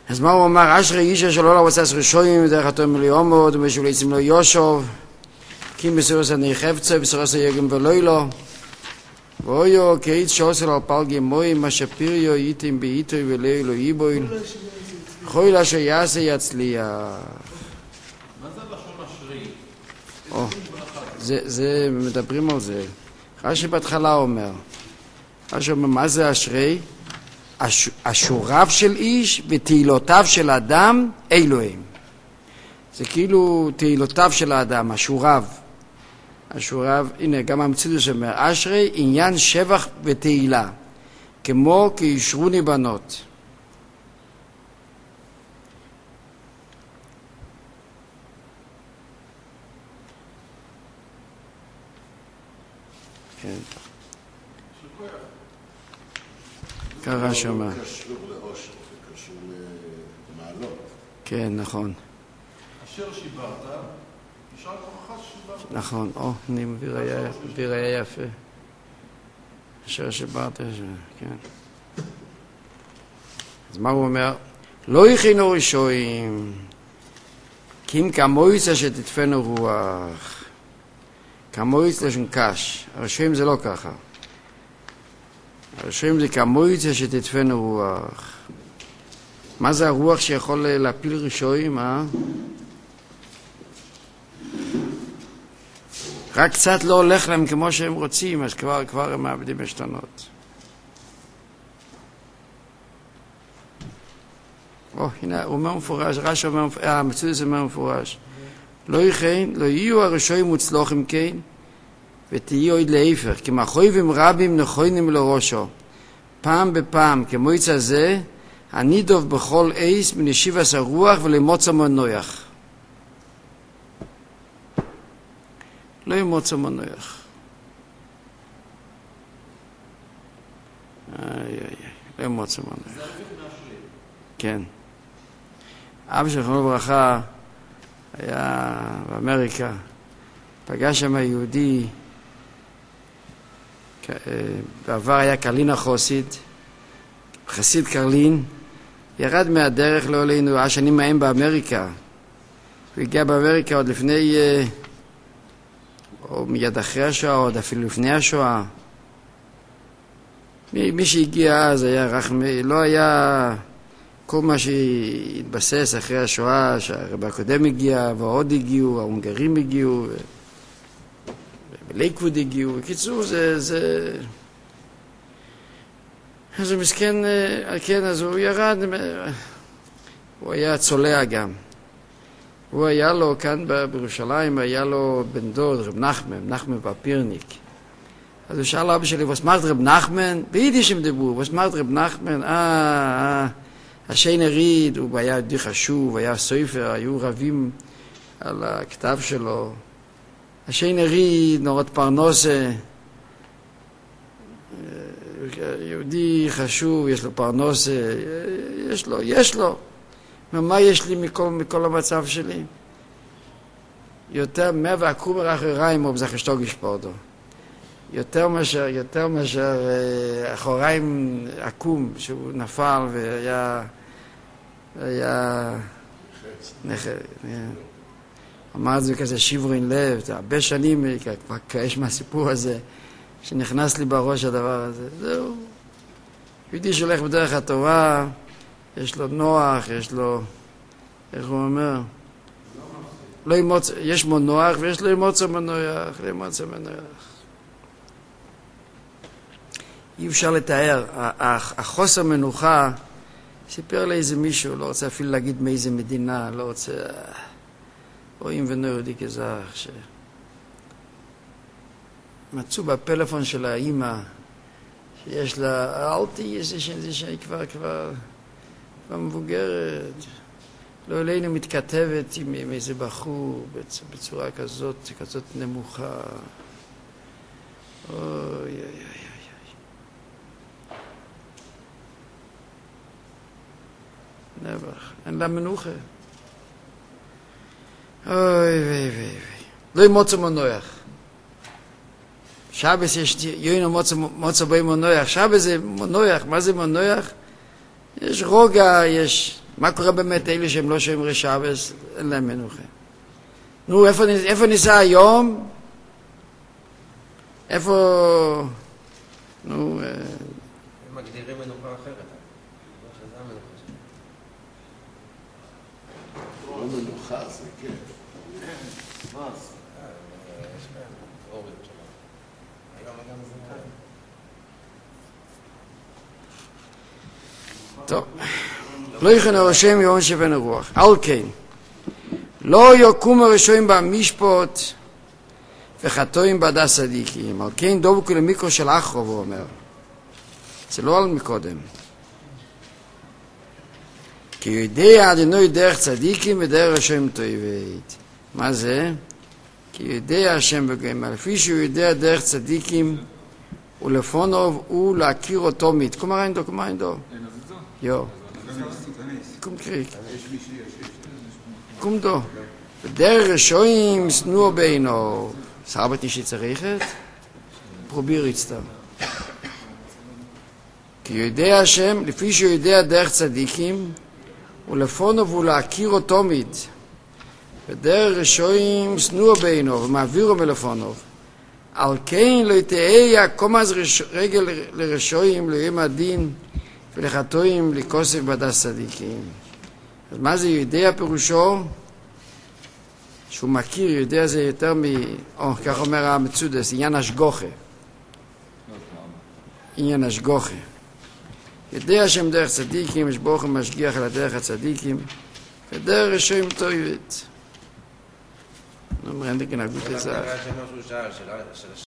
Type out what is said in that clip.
אז מה הוא אמר? אשרי אישה שלא לא עושה רשויים דרך התום מליומות ומשולצים לו יושוב כי מסורס אני חפצה וסורס היגם ולוילו ואויו כאית שעושה על פלגי מוי מה שפיריו איתם באיתוי ולאילו איבויל חוי לה שיעשה יצליח. מה זה לשון אשרי? זה מדברים על זה. רש"י בהתחלה אומר, רש"י אומר מה זה אשרי? אשוריו של איש ותהילותיו של האדם אלוהים. זה כאילו תהילותיו של האדם, אשוריו. הנה גם המציאות שאומר, אשרי עניין שבח ותהילה, כמו כישרוני בנות. כן. קרא שומע. זה קשור לאושר, זה קשור למעלות. כן, נכון. אשר שיברת, ישר כוחך שיברת. נכון, אני מביא ראיה יפה. אשר שיברת, כן. אז מה הוא אומר? לא יכינו רשועים, כי אם כמויצה שתדפנו רוח. כמויץ לשון קש. הרשועים זה לא ככה. הרשועים זה כמויצה שתדפנו רוח. מה זה הרוח שיכול להפיל רשועים, רק קצת לא הולך להם כמו שהם רוצים, אז כבר הם מאבדים השתנות. הנה, הוא אומר מפורש, רש"י אומר מפורש, המצוי זה אומר מפורש. לא יהיו הרשועים מוצלוחים כן, ותהיו עוד להיפך, כי מחויבים רבים נכונים לראשו. פעם בפעם, כמו יצא זה, הנידוב בכל עיס מנשיבס הרוח ולמוצא מנויח. לא ימוצא מנויח. לא ימוצא מנויח. כן. אבא של חנוך ברכה היה באמריקה, פגש שם יהודי, בעבר היה קרלין החוסית, חסיד קרלין, ירד מהדרך לא עלינו, השנים מהם באמריקה. הוא הגיע באמריקה עוד לפני, או מיד אחרי השואה, או עוד אפילו לפני השואה. מי שהגיע אז היה לא היה כל מה שהתבסס אחרי השואה, שהרב הקודם הגיע, ועוד הגיעו, ההונגרים הגיעו, ולייקווד הגיעו. בקיצור, אז הוא מסכן, כן, אז הוא ירד, הוא היה צולע גם. הוא היה לו, כאן בירושלים, היה לו בן דוד, רב נחמן פפירניק. אז הוא שאל אבא שלי, was macht רב נחמן? ביידיש הם דיברו, was macht רב נחמן? השיין הריד, הוא היה די חשוב, היה סופר, היו רבים על הכתב שלו. השיין הריד, נורת פרנוסה, יהודי חשוב, יש לו פרנוסה, יש לו. מה יש לי מכל המצב שלי? יותר והקומר אחריים, או בזך אשתו גשפורדו. יותר מאשר אחוריים עקום, שהוא נפל והיה נחל. אמר את זה כזה שיברין לב, זה הרבה שנים, כבר כאש מהסיפור הזה, שנכנס לי בראש הדבר הזה. זהו. יהודי שהולך בדרך הטובה, יש לו נוח, יש לו, איך הוא אומר? יש בו נוח ויש לו מוצא מנויח, אי אפשר לתאר. החוסר מנוחה, סיפר לי איזה מישהו, לא רוצה אפילו להגיד מאיזה מדינה, לא רוצה, רואים ונוירודי כזך, מצאו בפלאפון של האמא, שיש לה, אלתי, שהיא כבר מבוגרת, לא אלינו מתכתבת עם איזה בחור בצורה כזאת נמוכה. אוי. נבח, אין לה מנוחה. אוי. לא ימוצא מנויח. שבס יש יוינו מוצא בוי מנויח. שבס זה מנויח. מה זה מנויח? יש רוגע, יש מה קורה באמת אלה שהם לא שומרי שבס? אין להם מנוחה. נו, איפה ניסה היום? איפה... נו... הם מגדירים מנוחה אחרת. שזה המנוחה שלהם. לא מנוחה, זה כן. מה זה? יש להם אורים שלהם. היום גם זה טוב. לא יכנו השם יום שבין הרוח. על כן, לא יקום הרשעים במשפט וחטאים בעדה צדיקים. על כן דבקו למיקרו של אחרו, הוא אומר. זה לא על מקודם. כי יודע אדוני דרך צדיקים ודרך רשעים תועבת. מה זה? כי יודע השם בגמל. לפי שהוא יודע דרך צדיקים ולפונוב הוא להכיר אותו מית. כלומר אין דו, כלומר אין דו. יו. קום קריק. קום דו. בדרך רשעים שנוע בעינו. סרבת נשי צריכת? פרוביר יצטר. כי יודע השם, לפי שהוא יודע דרך צדיקים, ולפונוב הוא להכיר אותו מית. בדרך רשעים שנוע בעינו, ומעבירו מלפונוב. על כן לא תהיה קומז רגל לרשעים, ליום הדין, ולחטאים לכוסף בעדה צדיקים. אז מה זה יודע פירושו? שהוא מכיר, יודע זה יותר כך אומר המצודס, עניין השגוחה. עניין השגוחה. יודע שם דרך צדיקים, יש ברוך משגיח על הדרך הצדיקים, ודרך רשעים תועבת. אומר, אין לי כנגות לזה.